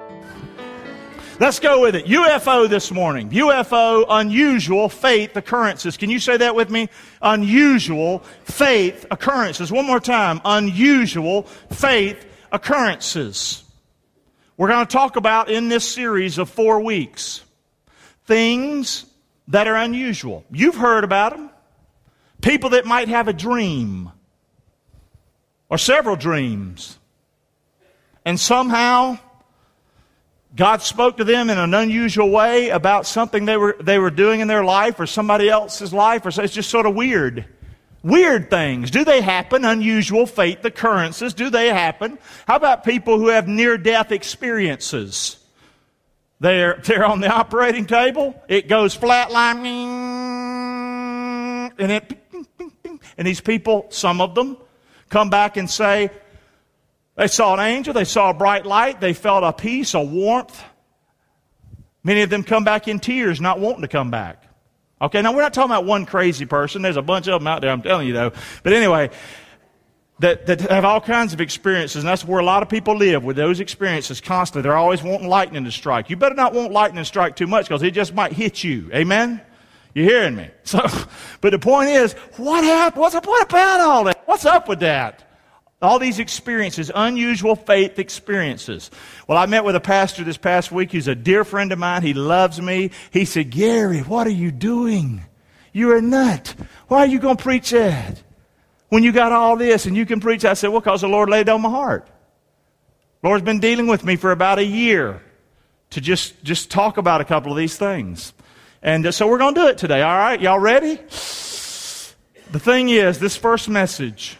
Let's go with it. UFO this morning. UFO, unusual faith occurrences. Can you say that with me? Unusual faith occurrences. One more time. Unusual faith occurrences. We're going to talk about in this series of 4 weeks things that are unusual. You've heard about them. People that might have a dream or several dreams, and somehow God spoke to them in an unusual way about something they were doing in their life or somebody else's life, or so it's just sort of weird. Weird things. Do they happen? Unusual faith occurrences. Do they happen? How about people who have near-death experiences? They're on the operating table. It goes flatline, and these people, some of them, come back and say, they saw an angel, they saw a bright light, they felt a peace, a warmth. Many of them come back in tears, not wanting to come back. Okay, now we're not talking about one crazy person. There's a bunch of them out there, I'm telling you though. But anyway, that have all kinds of experiences, and that's where a lot of people live, with those experiences constantly. They're always wanting lightning to strike. You better not want lightning to strike too much, because it just might hit you. Amen? You're hearing me? So, but the point is, what happened? What about all that? What's up with that? All these experiences, unusual faith experiences. Well, I met with a pastor this past week who's a dear friend of mine. He loves me. He said, Gary, what are you doing? You're a nut. Why are you going to preach that when you got all this and you can preach? I said, well, because the Lord laid it on my heart. The Lord's been dealing with me for about a year to just talk about a couple of these things. And so we're going to do it today, all right? Y'all ready? The thing is, this first message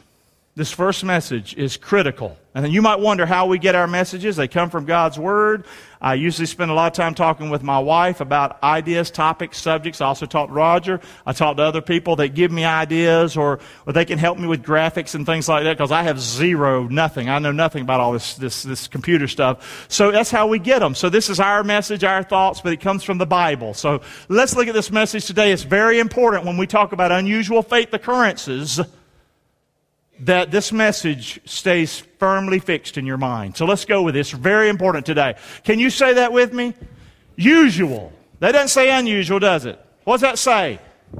is critical. And then you might wonder how we get our messages. They come from God's Word. I usually spend a lot of time talking with my wife about ideas, topics, subjects. I also talk to Roger. I talk to other people that give me ideas, or they can help me with graphics and things like that, because I have nothing. I know nothing about all this computer stuff. So that's how we get them. So this is our message, our thoughts, but it comes from the Bible. So let's look at this message today. It's very important when we talk about unusual faith occurrences that this message stays firmly fixed in your mind. So let's go with this. Very important today. Can you say that with me? Usual. That doesn't say unusual, does it? What does that say?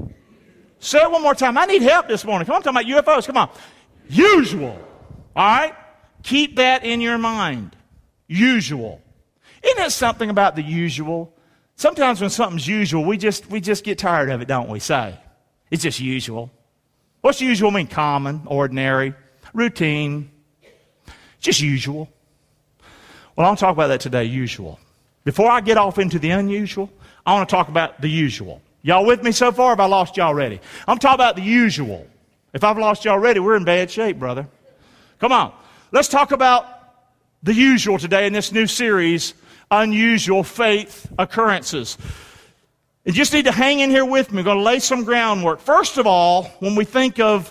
Say it one more time. I need help this morning. Come on, I'm talking about UFOs. Come on. Usual. All right? Keep that in your mind. Usual. Isn't there something about the usual? Sometimes when something's usual, we just get tired of it, don't we? Say, it's just usual. What's usual mean? Common, ordinary, routine. Just usual. Well, I want to talk about that today, usual. Before I get off into the unusual, I want to talk about the usual. Y'all with me so far, or have I lost y'all already? I'm talking about the usual. If I've lost y'all already, we're in bad shape, brother. Come on. Let's talk about the usual today in this new series, Unusual Faith Occurrences. You just need to hang in here with me. We're going to lay some groundwork. First of all, when we think of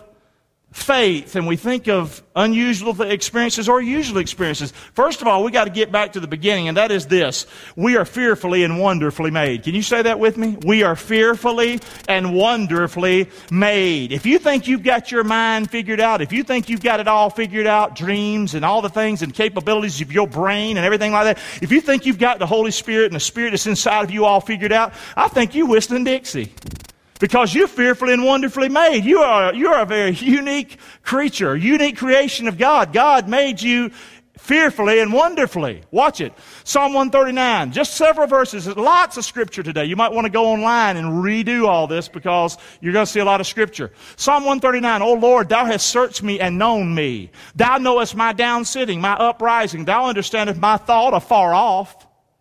faith and we think of unusual experiences or usual experiences, first of all, we got to get back to the beginning, and that is this. We are fearfully and wonderfully made. Can you say that with me? We are fearfully and wonderfully made. If you think you've got your mind figured out, if you think you've got it all figured out, dreams and all the things and capabilities of your brain and everything like that, if you think you've got the Holy Spirit and the Spirit that's inside of you all figured out, I think you're whistling Dixie. Because you're fearfully and wonderfully made. You are a very unique creature, unique creation of God. God made you fearfully and wonderfully. Watch it. Psalm 139, just several verses. There's lots of scripture today. You might want to go online and redo all this, because you're going to see a lot of scripture. Psalm 139, O Lord, thou hast searched me and known me. Thou knowest my down sitting, my uprising. Thou understandest my thought afar off.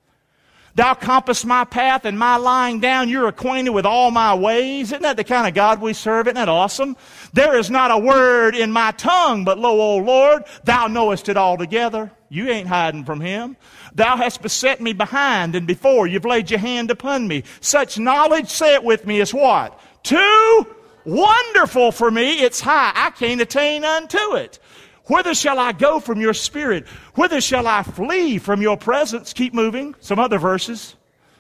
Thou compassest my path and my lying down. You're acquainted with all my ways. Isn't that the kind of God we serve? Isn't that awesome? There is not a word in my tongue, but lo, O Lord, thou knowest it altogether. You ain't hiding from him. Thou hast beset me behind and before. You've laid your hand upon me. Such knowledge, say it with me, is what? Too wonderful for me. It's high. I can't attain unto it. Whither shall I go from your spirit? Whither shall I flee from your presence? Keep moving. Some other verses.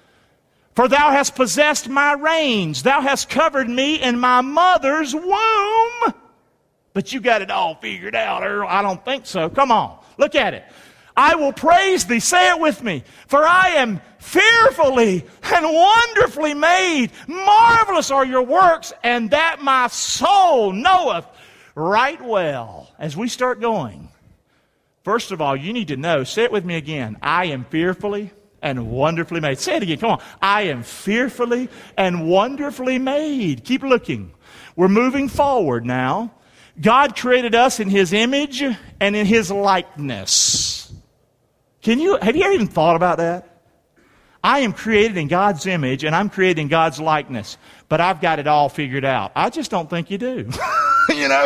For thou hast possessed my reins. Thou hast covered me in my mother's womb. But you got it all figured out, Earl. I don't think so. Come on. Look at it. I will praise thee. Say it with me. For I am fearfully and wonderfully made. Marvelous are your works, and that my soul knoweth right well. As we start going, first of all, you need to know, say it with me again. I am fearfully and wonderfully made. Say it again. Come on. I am fearfully and wonderfully made. Keep looking. We're moving forward now. God created us in His image and in His likeness. Have you ever even thought about that? I am created in God's image and I'm created in God's likeness, but I've got it all figured out. I just don't think you do. You know,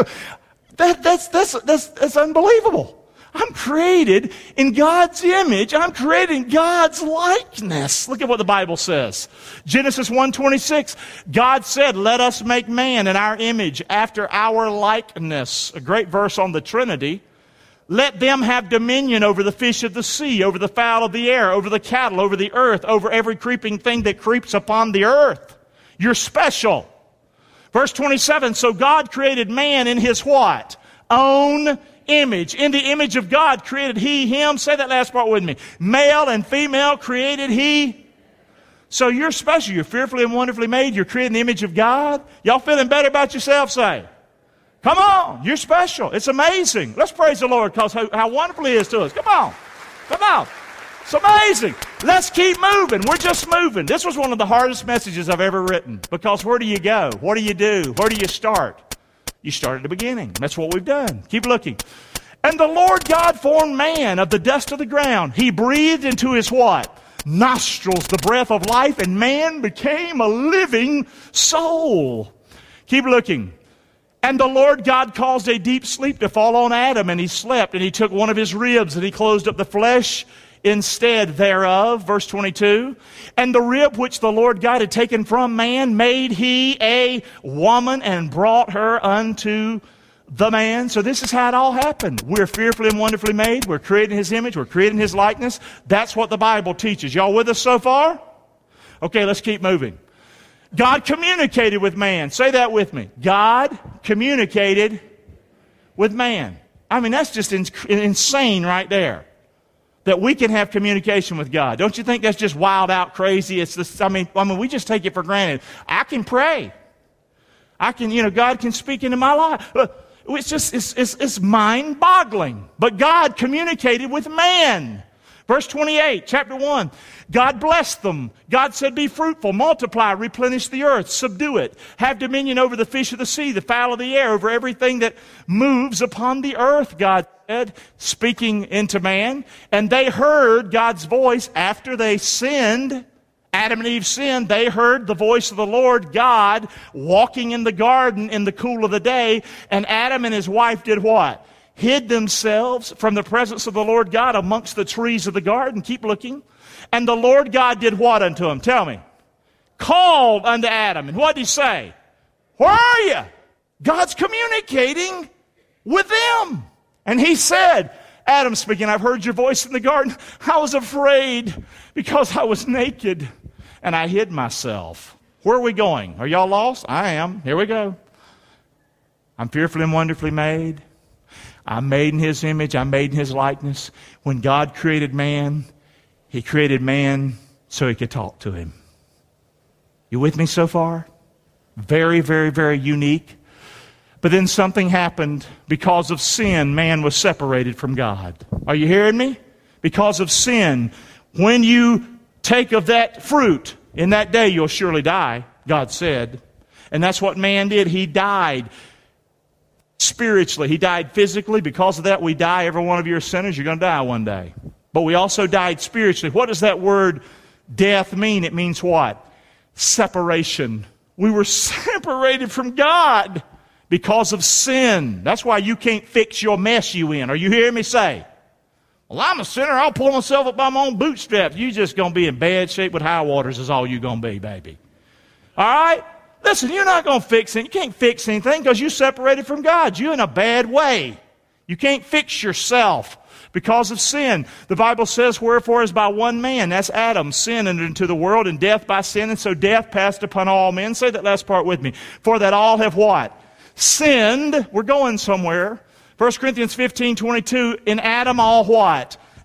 that's unbelievable. I'm created in God's image. I'm created in God's likeness. Look at what the Bible says. Genesis 1:26. God said, let us make man in our image after our likeness. A great verse on the Trinity. Let them have dominion over the fish of the sea, over the fowl of the air, over the cattle, over the earth, over every creeping thing that creeps upon the earth. You're special. Verse 27. So God created man in His what? Own image. In the image of God created He him. Say that last part with me. Male and female created He. So you're special. You're fearfully and wonderfully made. You're created in the image of God. Y'all feeling better about yourself? Say. Come on. You're special. It's amazing. Let's praise the Lord because how wonderful He is to us. Come on. Come on. It's amazing. Let's keep moving. We're just moving. This was one of the hardest messages I've ever written because where do you go? What do you do? Where do you start? You start at the beginning. That's what we've done. Keep looking. And the Lord God formed man of the dust of the ground. He breathed into his what? Nostrils the breath of life, and man became a living soul. Keep looking. And the Lord God caused a deep sleep to fall on Adam, and he slept, and he took one of his ribs, and he closed up the flesh instead thereof. Verse 22. And the rib which the Lord God had taken from man made He a woman and brought her unto the man. So this is how it all happened. We're fearfully and wonderfully made. We're created in His image. We're created in His likeness. That's what the Bible teaches. Y'all with us so far? Okay, let's keep moving. God communicated with man. Say that with me. God communicated with man. I mean, that's just insane right there. That we can have communication with God. Don't you think that's just wild out crazy? It's this, I mean, we just take it for granted. I can pray. I can, God can speak into my life. It's just, it's mind-boggling. But God communicated with man. Verse 28, chapter 1. God blessed them. God said, be fruitful, multiply, replenish the earth, subdue it. Have dominion over the fish of the sea, the fowl of the air, over everything that moves upon the earth, God said, speaking into man. And they heard God's voice after they sinned. Adam and Eve sinned. They heard the voice of the Lord God walking in the garden in the cool of the day. And Adam and his wife did what? Hid themselves from the presence of the Lord God amongst the trees of the garden. Keep looking. And the Lord God did what unto him? Tell me. Called unto Adam. And what did He say? Where are you? God's communicating with them. And He said, Adam speaking, I've heard your voice in the garden. I was afraid because I was naked and I hid myself. Where are we going? Are y'all lost? I am. Here we go. I'm fearfully and wonderfully made. I'm made in His image. I'm made in His likeness. When God created man, He created man so He could talk to him. You with me so far? Very, very, very unique. But then something happened. Because of sin, man was separated from God. Are you hearing me? Because of sin, when you take of that fruit, in that day you'll surely die, God said. And that's what man did. He died spiritually. He died physically. Because of that, we die. Every one of you are sinners. You're going to die one day. But we also died spiritually. What does that word death mean? It means what? Separation. We were separated from God because of sin. That's why you can't fix your mess you in. Are you hearing me say? Well, I'm a sinner. I'll pull myself up by my own bootstraps. You just going to be in bad shape with high waters is all you're going to be, baby. All right? Listen, you're not going to fix it. You can't fix anything because you're separated from God. You're in a bad way. You can't fix yourself because of sin. The Bible says, wherefore is by one man, that's Adam, sin entered into the world, and death by sin, and so death passed upon all men. Say that last part with me. For that all have what? Sinned. We're going somewhere. 1 Corinthians 15:22, in Adam all what?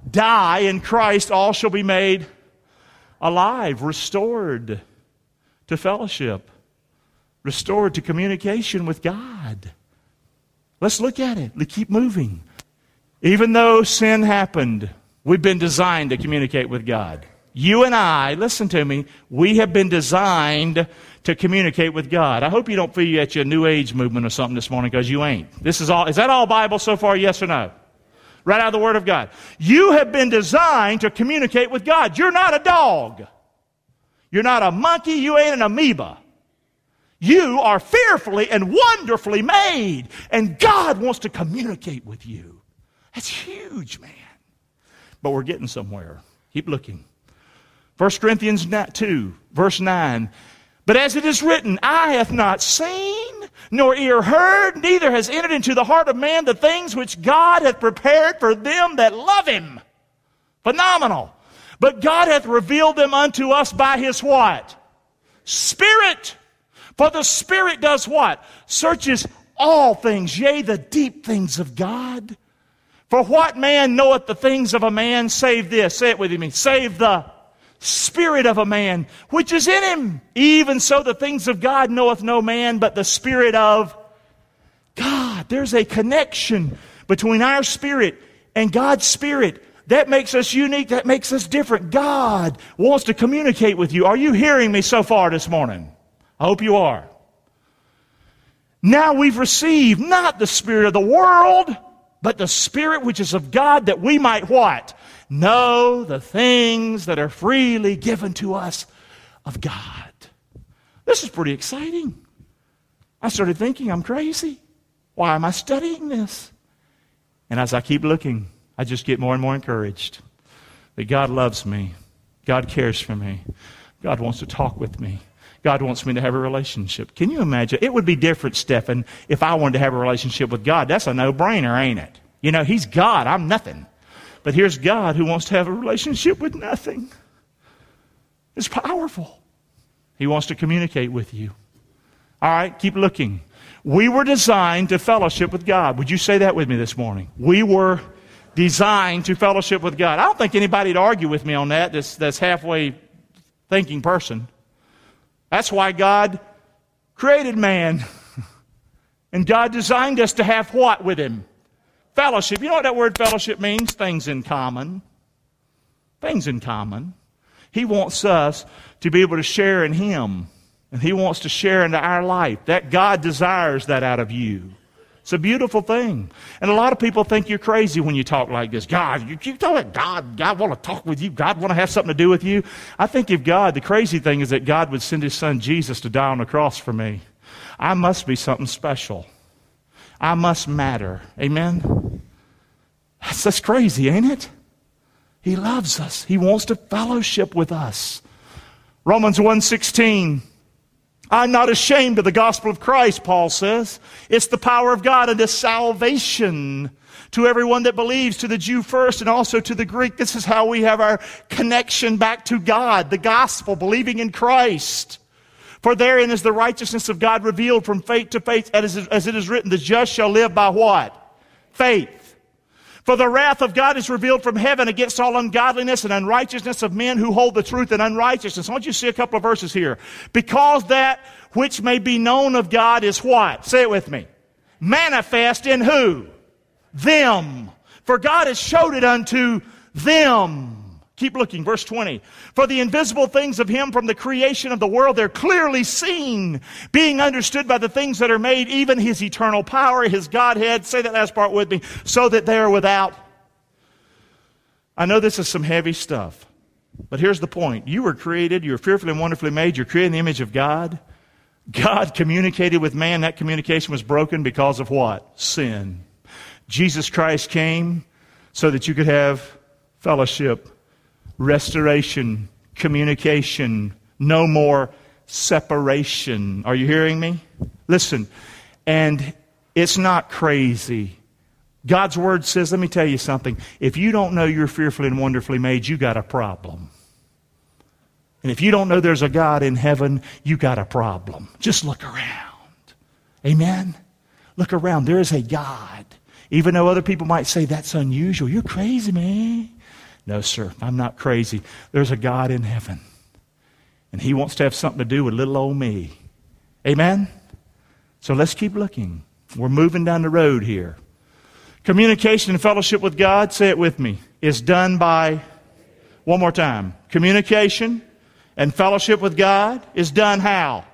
die in Christ, all shall be made alive, restored to fellowship, restored to communication with God. Let's look at it. Let's keep moving. Even though sin happened, we've been designed to communicate with God. You and I, listen to me, we have been designed to communicate with God. I hope you don't feel you're at your New Age movement or something this morning, because you ain't. Is that all Bible so far, yes or no? Right out of the Word of God. You have been designed to communicate with God. You're not a dog. You're not a monkey. You ain't an amoeba. You are fearfully and wonderfully made, and God wants to communicate with you. That's huge, man. But we're getting somewhere. Keep looking. 1 Corinthians 2, verse 9. But as it is written, eye hath not seen, nor ear heard, neither has entered into the heart of man the things which God hath prepared for them that love Him. Phenomenal. But God hath revealed them unto us by His what? Spirit. For the Spirit does what? Searches all things, yea, the deep things of God. For what man knoweth the things of a man, save this? Say it with me. Save the Spirit of a man, which is in him. Even so the things of God knoweth no man, but the Spirit of God. There's a connection between our spirit and God's Spirit. That makes us unique. That makes us different. God wants to communicate with you. Are you hearing me so far this morning? I hope you are. Now we've received not the spirit of the world, but the Spirit which is of God, that we might what? Know the things that are freely given to us of God. This is pretty exciting. I started thinking, I'm crazy. Why am I studying this? And as I keep looking, I just get more and more encouraged that God loves me. God cares for me. God wants to talk with me. God wants me to have a relationship. Can you imagine? It would be different, Stephen, if I wanted to have a relationship with God. That's a no-brainer, ain't it? You know, He's God. I'm nothing. But here's God who wants to have a relationship with nothing. It's powerful. He wants to communicate with you. All right, keep looking. We were designed to fellowship with God. Would you say that with me this morning? We were designed to fellowship with God. I don't think anybody'd argue with me on that, that's halfway thinking person. That's why God created man. And God designed us to have what with Him? Fellowship. You know what that word fellowship means? Things in common. Things in common. He wants us to be able to share in Him. And He wants to share into our life. That God desires that out of you. It's a beautiful thing. And a lot of people think you're crazy when you talk like this. God, you talk God want to talk with you. God want to have something to do with you. I think if God, the crazy thing is that God would send His Son Jesus to die on the cross for me. I must be something special. I must matter. Amen? That's crazy, ain't it? He loves us. He wants to fellowship with us. Romans 1:16. I'm not ashamed of the gospel of Christ, Paul says. It's the power of God unto salvation to everyone that believes, to the Jew first and also to the Greek. This is how we have our connection back to God, the gospel, believing in Christ. For therein is the righteousness of God revealed from faith to faith, as it is written, the just shall live by what? Faith. For the wrath of God is revealed from heaven against all ungodliness and unrighteousness of men who hold the truth in unrighteousness. I want you to see a couple of verses here. Because that which may be known of God is what? Say it with me. Manifest in who? Them. For God has showed it unto them. Keep looking, verse 20. For the invisible things of Him from the creation of the world, they're clearly seen, being understood by the things that are made, even His eternal power, His Godhead. Say that last part with me. So that they are without. I know this is some heavy stuff, but here's the point. You were created, you were fearfully and wonderfully made, you're created in the image of God. God communicated with man. That communication was broken because of what? Sin. Jesus Christ came so that you could have fellowship, restoration, communication, no more separation. Are you hearing me? Listen, and it's not crazy. God's Word says, let me tell you something. If you don't know you're fearfully and wonderfully made, you got a problem. And if you don't know there's a God in heaven, you got a problem. Just look around. Amen? Look around. There is a God. Even though other people might say, that's unusual. You're crazy, man. No, sir, I'm not crazy. There's a God in heaven, and He wants to have something to do with little old me. Amen? So let's keep looking. We're moving down the road here. Communication and fellowship with God, say it with me, is done by, one more time, communication and fellowship with God is done how?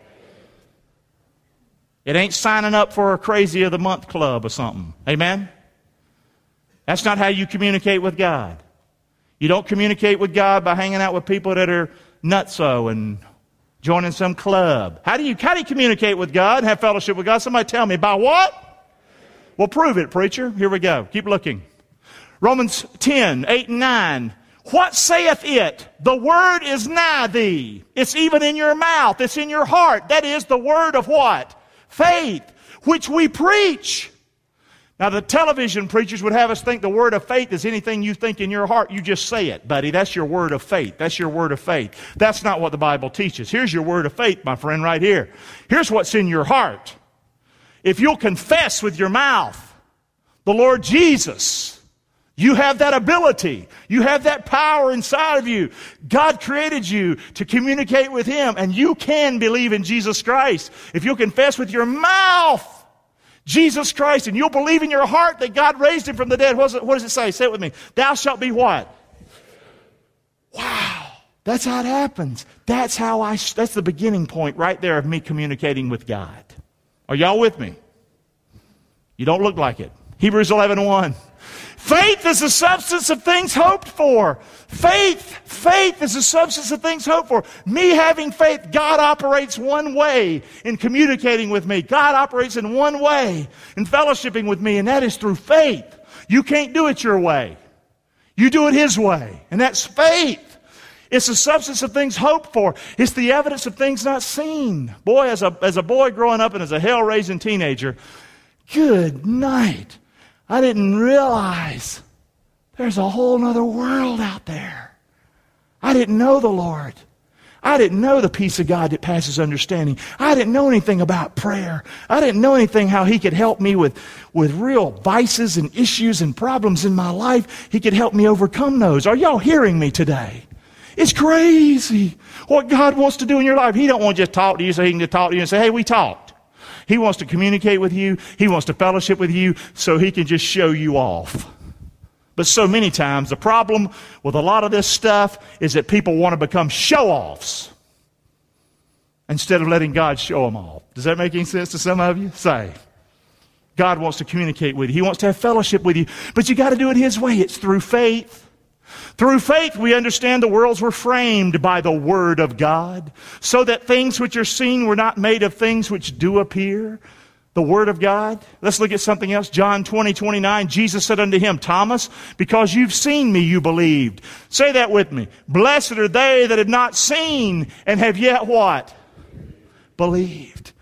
It ain't signing up for a Crazy of the Month club or something. Amen? That's not how you communicate with God. You don't communicate with God by hanging out with people that are nutso and joining some club. How do you communicate with God and have fellowship with God? Somebody tell me. By what? Well, prove it, preacher. Here we go. Keep looking. Romans 10, 8 and 9. What saith it? The word is nigh thee. It's even in your mouth. It's in your heart. That is the word of what? Faith, which we preach. Now, the television preachers would have us think the word of faith is anything you think in your heart. You just say it, buddy. That's your word of faith. That's your word of faith. That's not what the Bible teaches. Here's your word of faith, my friend, right here. Here's what's in your heart. If you'll confess with your mouth the Lord Jesus, you have that ability. You have that power inside of you. God created you to communicate with Him, and you can believe in Jesus Christ. If you'll confess with your mouth Jesus Christ, and you'll believe in your heart that God raised Him from the dead, what does it say? Say it with me. Thou shalt be what? Wow. That's how it happens. That's the beginning point right there of me communicating with God. Are y'all with me? You don't look like it. Hebrews 11:1. Faith is the substance of things hoped for. Faith is the substance of things hoped for. Me having faith, God operates one way in communicating with me. God operates in one way in fellowshipping with me, and that is through faith. You can't do it your way. You do it His way, and that's faith. It's the substance of things hoped for. It's the evidence of things not seen. Boy, as a boy growing up and as a hell-raising teenager, good night. I didn't realize there's a whole other world out there. I didn't know the Lord. I didn't know the peace of God that passes understanding. I didn't know anything about prayer. I didn't know anything how He could help me with real vices and issues and problems in my life. He could help me overcome those. Are y'all hearing me today? It's crazy what God wants to do in your life. He don't want to just talk to you so He can just talk to you and say, hey, we talked. He wants to communicate with you. He wants to fellowship with you so He can just show you off. But so many times, the problem with a lot of this stuff is that people want to become show-offs instead of letting God show them off. Does that make any sense to some of you? Say. God wants to communicate with you. He wants to have fellowship with you. But you got to do it His way. It's through faith. Through faith, we understand the worlds were framed by the Word of God, so that things which are seen were not made of things which do appear. The Word of God. Let's look at something else. John 20:29. Jesus said unto him, Thomas, because you've seen me, you believed. Say that with me. Blessed are they that have not seen and have yet what? Believed.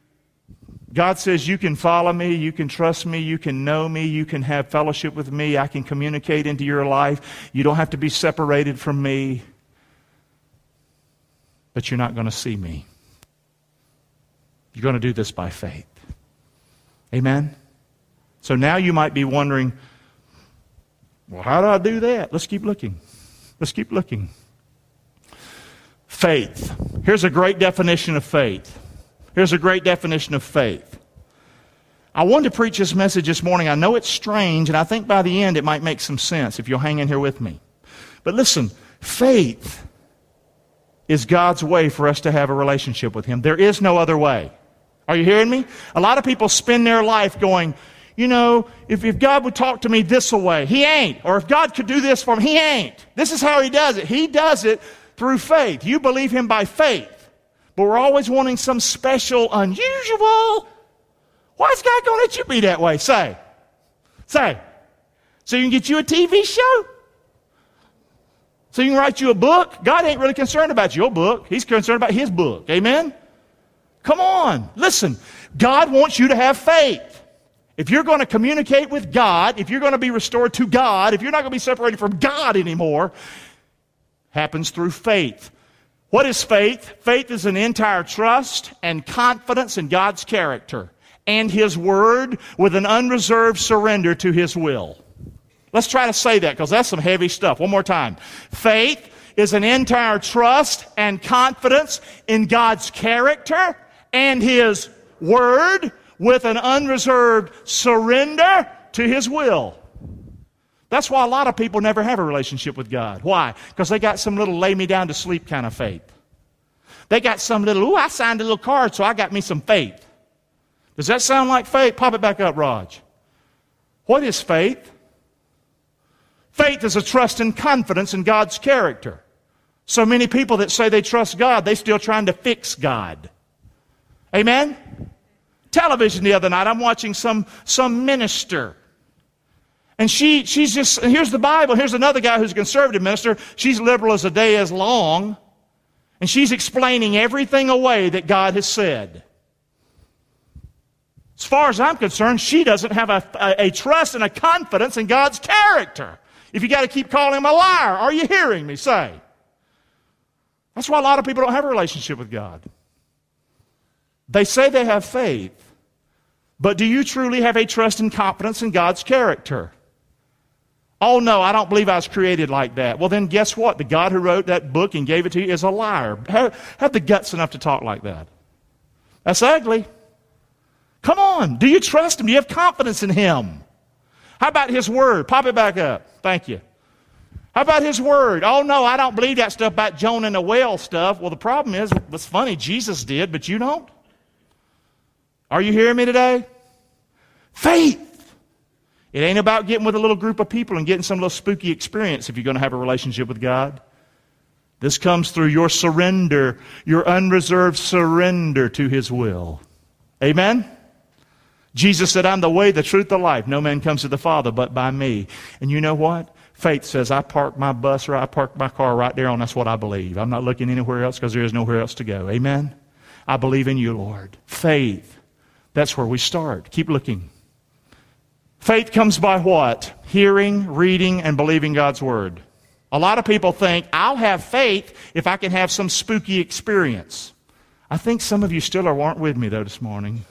God says you can follow me, you can trust me, you can know me, you can have fellowship with me, I can communicate into your life. You don't have to be separated from me. But you're not going to see me. You're going to do this by faith. Amen? So now you might be wondering, well, how do I do that? Let's keep looking. Let's keep looking. Faith. Here's a great definition of faith. Here's a great definition of faith. I wanted to preach this message this morning. I know it's strange, and I think by the end it might make some sense if you'll hang in here with me. But listen, faith is God's way for us to have a relationship with Him. There is no other way. Are you hearing me? A lot of people spend their life going, you know, if God would talk to me this way, He ain't. Or if God could do this for me, He ain't. This is how He does it. He does it through faith. You believe Him by faith. But we're always wanting some special, unusual. Why is God going to let you be that way? Say. So you can get you a TV show? So you can write you a book? God ain't really concerned about your book. He's concerned about His book. Amen? Come on. Listen. God wants you to have faith. If you're going to communicate with God, if you're going to be restored to God, if you're not going to be separated from God anymore, happens through faith. What is faith? Faith is an entire trust and confidence in God's character and His Word with an unreserved surrender to His will. Let's try to say that because that's some heavy stuff. One more time. Faith is an entire trust and confidence in God's character and His Word with an unreserved surrender to His will. That's why a lot of people never have a relationship with God. Why? Because they got some little lay me down to sleep kind of faith. They got some little, I signed a little card, so I got me some faith. Does that sound like faith? Pop it back up, Raj. What is faith? Faith is a trust and confidence in God's character. So many people that say they trust God, they're still trying to fix God. Amen? Television the other night, I'm watching some minister. And she's just, here's the Bible, here's another guy who's a conservative minister. She's liberal as a day is long. And she's explaining everything away that God has said. As far as I'm concerned, she doesn't have a trust and a confidence in God's character. If you got to keep calling him a liar, are you hearing me say? That's why a lot of people don't have a relationship with God. They say they have faith, but do you truly have a trust and confidence in God's character? Oh no, I don't believe I was created like that. Well then guess what? The God who wrote that book and gave it to you is a liar. Have the guts enough to talk like that. That's ugly. Come on. Do you trust Him? Do you have confidence in Him? How about His Word? Pop it back up. Thank you. How about His Word? Oh no, I don't believe that stuff about Jonah and the whale stuff. Well the problem is, it's funny, Jesus did, but you don't. Are you hearing me today? Faith. It ain't about getting with a little group of people and getting some little spooky experience if you're going to have a relationship with God. This comes through your surrender, your unreserved surrender to His will. Amen? Jesus said, I'm the way, the truth, the life. No man comes to the Father but by me. And you know what? Faith says, I park my bus or I park my car right there, and that's what I believe. I'm not looking anywhere else because there is nowhere else to go. Amen? I believe in you, Lord. Faith. That's where we start. Keep looking. Faith comes by what? Hearing, reading, and believing God's Word. A lot of people think, I'll have faith if I can have some spooky experience. I think some of you still aren't with me, though, this morning.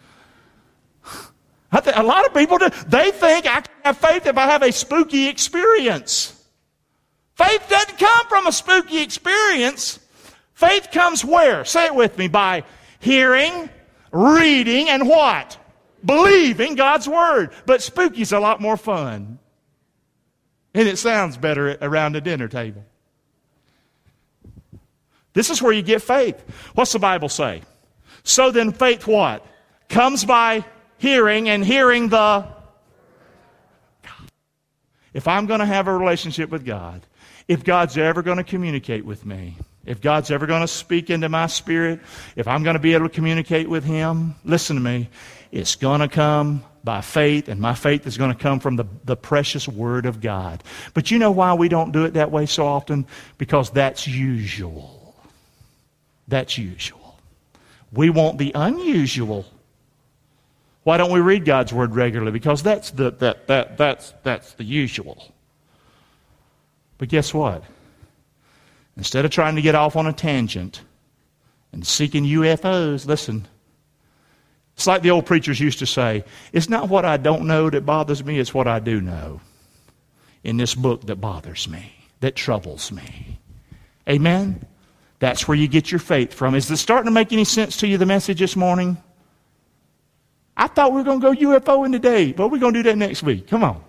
A lot of people, they think I can have faith if I have a spooky experience. Faith doesn't come from a spooky experience. Faith comes where? Say it with me. By hearing, reading, and what? Believing God's Word. But spooky's a lot more fun. And it sounds better around the dinner table. This is where you get faith. What's the Bible say? So then faith what? Comes by hearing, and hearing the... If I'm going to have a relationship with God, if God's ever going to communicate with me, if God's ever going to speak into my spirit, if I'm going to be able to communicate with Him, listen to me, it's going to come by faith, and my faith is going to come from the precious Word of God. But you know why we don't do it that way so often? Because that's usual. That's usual. We want the unusual. Why don't we read God's Word regularly? Because that's the usual. But guess what? Instead of trying to get off on a tangent and seeking UFOs, listen, it's like the old preachers used to say, it's not what I don't know that bothers me, it's what I do know in this book that bothers me, that troubles me. Amen? That's where you get your faith from. Is this starting to make any sense to you, the message this morning? I thought we were going to go UFO in today, but we're going to do that next week. Come on.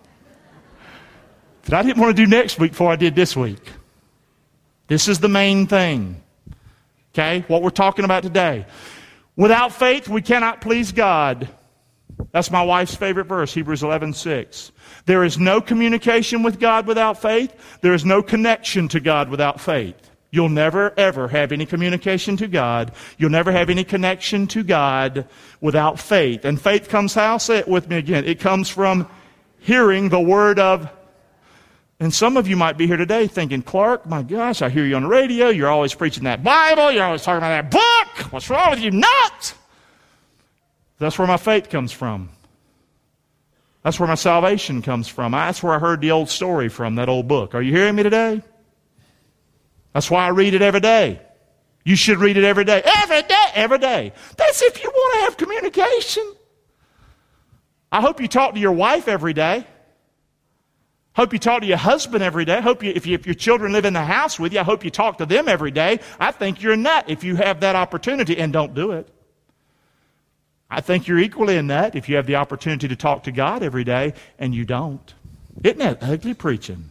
But I didn't want to do next week before I did this week. This is the main thing. Okay? What we're talking about today. Without faith, we cannot please God. That's my wife's favorite verse, Hebrews 11:6. There is no communication with God without faith. There is no connection to God without faith. You'll never, ever have any communication to God. You'll never have any connection to God without faith. And faith comes how? Say it with me again. It comes from hearing the Word of... And some of you might be here today thinking, Clark, my gosh, I hear you on the radio. You're always preaching that Bible. You're always talking about that book. What's wrong with you? Not! That's where my faith comes from. That's where my salvation comes from. That's where I heard the old story from, that old book. Are you hearing me today? That's why I read it every day. You should read it every day. Every day, every day. That's if you want to have communication. I hope you talk to your wife every day. Hope you talk to your husband every day. If your children live in the house with you, I hope you talk to them every day. I think you're a nut if you have that opportunity and don't do it. I think you're equally a nut if you have the opportunity to talk to God every day and you don't. Isn't that ugly preaching?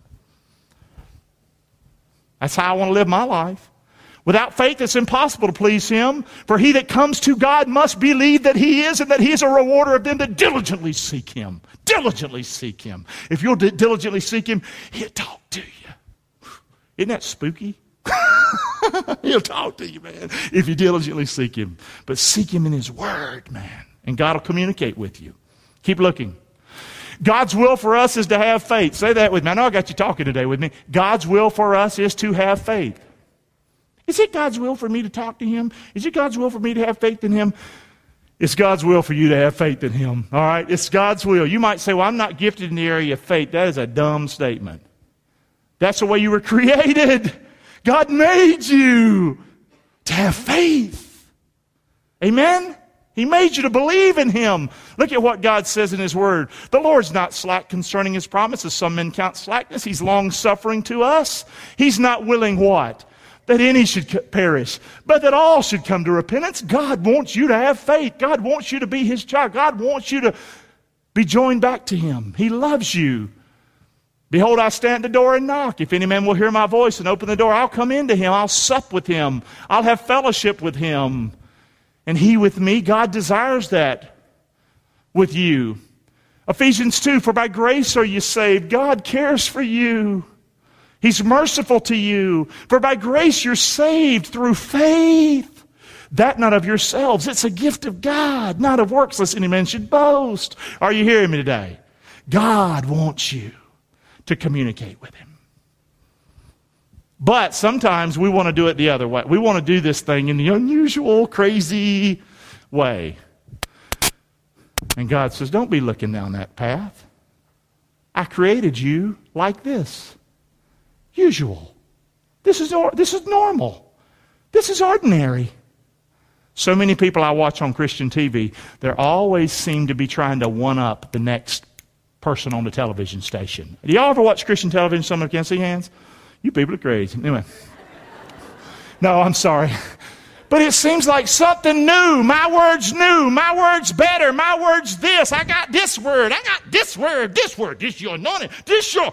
That's how I want to live my life. Without faith, it's impossible to please Him. For he that comes to God must believe that He is, and that He is a rewarder of them that diligently seek Him. Diligently seek Him. If you'll diligently seek Him, He'll talk to you. Isn't that spooky? He'll talk to you, man, if you diligently seek Him. But seek Him in His Word, man, and God will communicate with you. Keep looking. God's will for us is to have faith. Say that with me. I know I got you talking today with me. God's will for us is to have faith. Is it God's will for me to talk to Him? Is it God's will for me to have faith in Him? It's God's will for you to have faith in Him. All right? It's God's will. You might say, well, I'm not gifted in the area of faith. That is a dumb statement. That's the way you were created. God made you to have faith. Amen? He made you to believe in Him. Look at what God says in His Word. The Lord's not slack concerning His promises. Some men count slackness. He's long-suffering to us. He's not willing what? That any should perish, but that all should come to repentance. God wants you to have faith. God wants you to be His child. God wants you to be joined back to Him. He loves you. Behold, I stand at the door and knock. If any man will hear my voice and open the door, I'll come into him. I'll sup with him. I'll have fellowship with him. And he with me. God desires that with you. Ephesians 2, for by grace are you saved. God cares for you. He's merciful to you. For by grace you're saved through faith. That not of yourselves. It's a gift of God, not of works, lest any man should boast. Are you hearing me today? God wants you to communicate with Him. But sometimes we want to do it the other way. We want to do this thing in the unusual, crazy way. And God says, don't be looking down that path. I created you like this. Usual. This is normal. This is ordinary. So many people I watch on Christian TV, they always seem to be trying to one-up the next person on the television station. Do y'all ever watch Christian television? Someone can't see hands? You people are crazy. Anyway. No, I'm sorry. But it seems like something new. My word's new. My word's better. My word's this. I got this word. I got this word. This word. This your anointing. This your...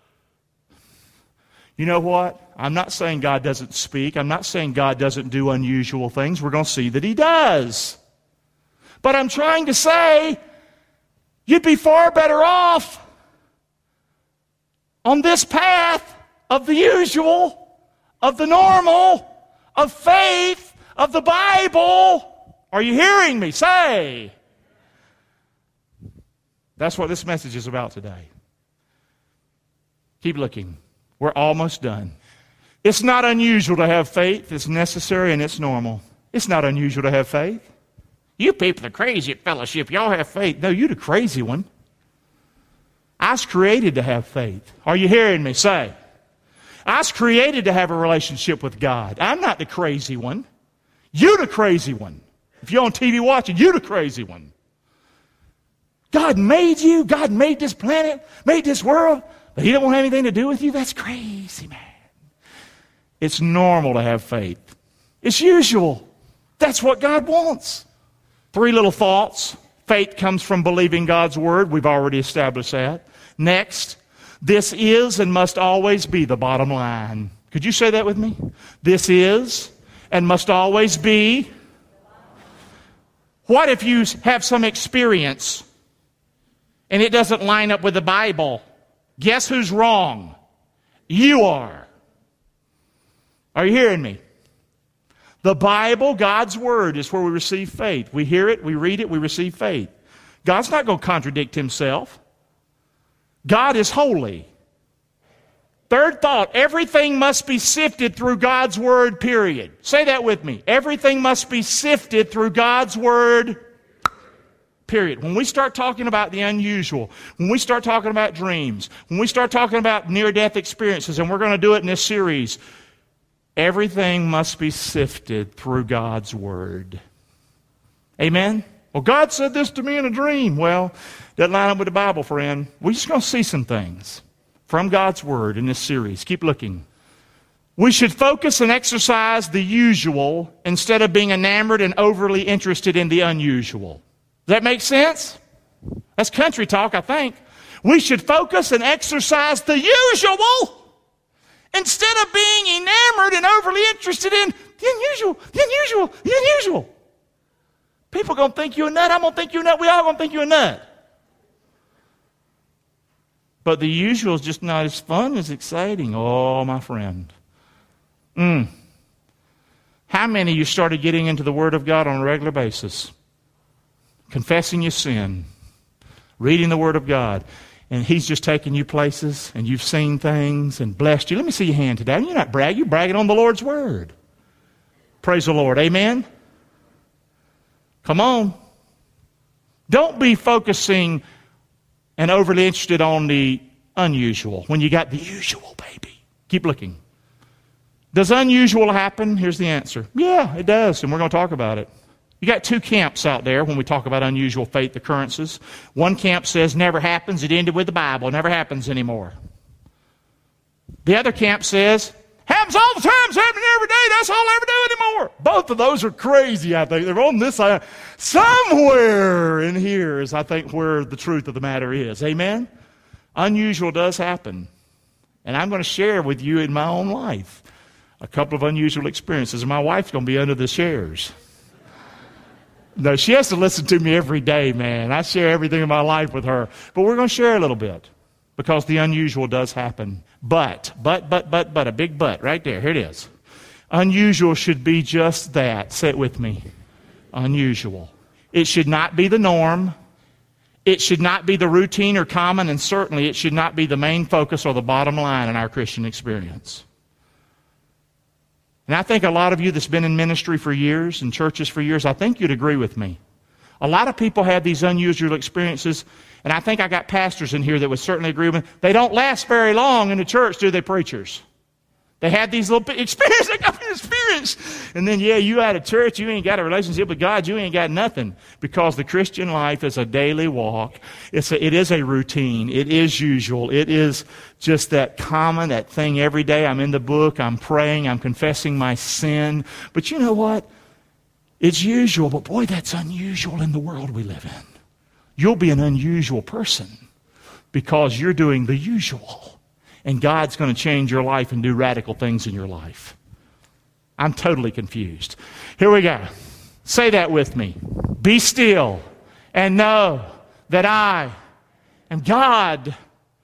You know what? I'm not saying God doesn't speak. I'm not saying God doesn't do unusual things. We're going to see that He does. But I'm trying to say you'd be far better off on this path of the usual, of the normal, of faith, of the Bible. Are you hearing me? Say. That's what this message is about today. Keep looking. We're almost done. It's not unusual to have faith. It's necessary and it's normal. It's not unusual to have faith. You people are crazy at fellowship. Y'all have faith. No, you're the crazy one. I was created to have faith. Are you hearing me? Say. I was created to have a relationship with God. I'm not the crazy one. You're the crazy one. If you're on TV watching, you're the crazy one. God made you. God made this planet, made this world, but He don't want anything to do with you? That's crazy, man. It's normal to have faith. It's usual. That's what God wants. 3 little thoughts. Faith comes from believing God's Word. We've already established that. Next, this is and must always be the bottom line. Could you say that with me? This is and must always be. What if you have some experience and it doesn't line up with the Bible? Guess who's wrong? You are. Are you hearing me? The Bible, God's Word, is where we receive faith. We hear it, we read it, we receive faith. God's not going to contradict Himself. God is holy. Third thought, everything must be sifted through God's Word, period. Say that with me. Everything must be sifted through God's Word, period. When we start talking about the unusual, when we start talking about dreams, when we start talking about near-death experiences, and we're going to do it in this series, everything must be sifted through God's Word. Amen? Well, God said this to me in a dream. Well, that line up with the Bible, friend. We're just going to see some things from God's Word in this series. Keep looking. We should focus and exercise the usual instead of being enamored and overly interested in the unusual. Does that make sense? That's country talk, I think. We should focus and exercise the usual instead of being enamored and overly interested in the unusual, the unusual, the unusual. People are going to think you're a nut. I'm going to think you're a nut. We all going to think you're a nut. But the usual is just not as fun, as exciting. Oh, my friend. How many of you started getting into the Word of God on a regular basis? Confessing your sin. Reading the Word of God. And He's just taking you places, and you've seen things and blessed you. Let me see your hand today. You're not bragging. You're bragging on the Lord's Word. Praise the Lord. Amen? Come on. Don't be focusing and overly interested on the unusual when you got the usual, baby. Keep looking. Does unusual happen? Here's the answer. Yeah, it does, and we're going to talk about it. You got two camps out there when we talk about unusual faith occurrences. One camp says never happens. It ended with the Bible. It never happens anymore. The other camp says happens all the time. It's happening every day. That's all I ever do anymore. Both of those are crazy, I think. They're on this side. Somewhere in here is, I think, where the truth of the matter is. Amen? Unusual does happen. And I'm going to share with you in my own life a couple of unusual experiences. And my wife's going to be under the shares. No, she has to listen to me every day, man. I share everything in my life with her. But we're going to share a little bit because the unusual does happen. But, a big but right there. Here it is. Unusual should be just that. Say it with me. Unusual. It should not be the norm. It should not be the routine or common, and certainly it should not be the main focus or the bottom line in our Christian experience. And I think a lot of you that's been in ministry for years and churches for years, I think you'd agree with me. A lot of people have these unusual experiences, and I think I got pastors in here that would certainly agree with me. They don't last very long in the church, do they, preachers? They have these little experiences. They got an experience. And then, you out of church, you ain't got a relationship with God, you ain't got nothing. Because the Christian life is a daily walk. It is a routine. It is usual. It is just that common, that thing every day. I'm in the book, I'm praying, I'm confessing my sin. But you know what? It's usual, but boy, that's unusual in the world we live in. You'll be an unusual person because you're doing the usual. And God's going to change your life and do radical things in your life. I'm totally confused. Here we go. Say that with me. Be still and know that I am God.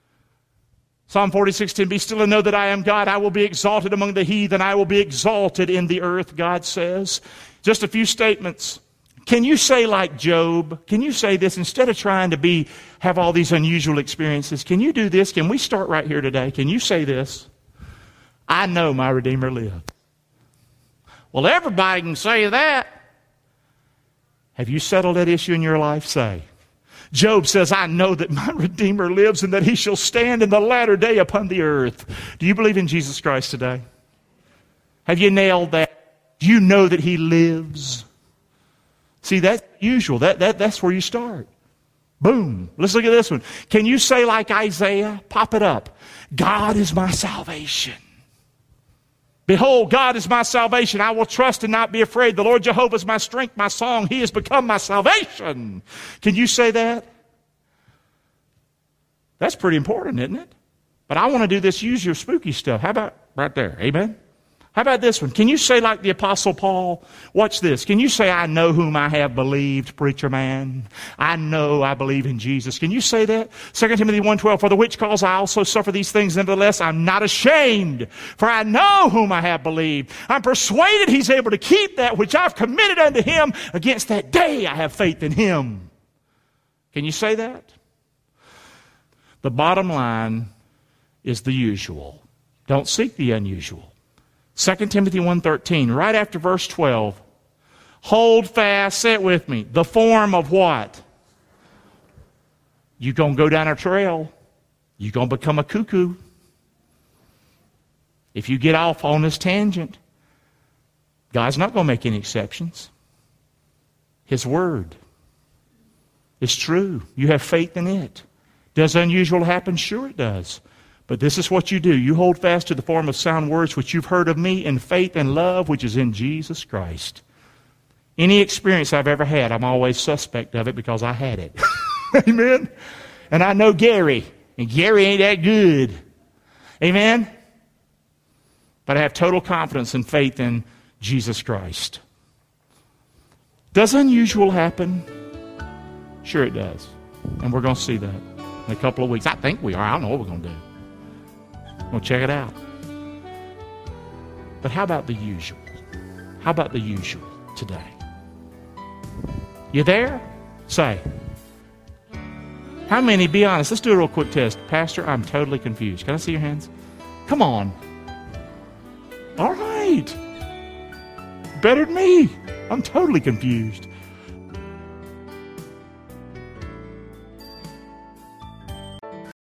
Psalm 46:10, be still and know that I am God. I will be exalted among the heathen. I will be exalted in the earth, God says. Just a few statements. Can you say like Job? Can you say this instead of trying to have all these unusual experiences? Can you do this? Can we start right here today? Can you say this? I know my Redeemer lives. Well, everybody can say that. Have you settled that issue in your life? Say. Job says, I know that my Redeemer lives and that He shall stand in the latter day upon the earth. Do you believe in Jesus Christ today? Have you nailed that? Do you know that He lives? See, that's usual. That's where you start. Boom. Let's look at this one. Can you say like Isaiah? Pop it up. God is my salvation. Behold, God is my salvation. I will trust and not be afraid. The Lord Jehovah is my strength, my song. He has become my salvation. Can you say that? That's pretty important, isn't it? But I want to do this usual spooky stuff. How about right there? Amen? How about this one? Can you say like the Apostle Paul? Watch this. Can you say, I know whom I have believed, preacher man? I know I believe in Jesus. Can you say that? 2 Timothy 1:12, for the which cause I also suffer these things, nevertheless I'm not ashamed, for I know whom I have believed. I'm persuaded He's able to keep that which I've committed unto Him against that day I have faith in Him. Can you say that? The bottom line is the usual. Don't seek the unusual. 2 Timothy 1:13, right after verse 12. Hold fast, say it with me, the form of what? You're going to go down a trail. You're going to become a cuckoo. If you get off on this tangent, God's not going to make any exceptions. His Word. It's true. You have faith in it. Does unusual happen? Sure it does. But this is what you do. You hold fast to the form of sound words which you've heard of me in faith and love which is in Jesus Christ. Any experience I've ever had, I'm always suspect of it because I had it. Amen? And I know Gary, and Gary ain't that good. Amen? But I have total confidence and faith in Jesus Christ. Does unusual happen? Sure it does. And we're going to see that in a couple of weeks. I think we are. I don't know what we're going to do. We'll check it out. But how about the usual? How about the usual today? You there? Say. How many, be honest, let's do a real quick test. Pastor, I'm totally confused. Can I see your hands? Come on. All right. Better than me. I'm totally confused.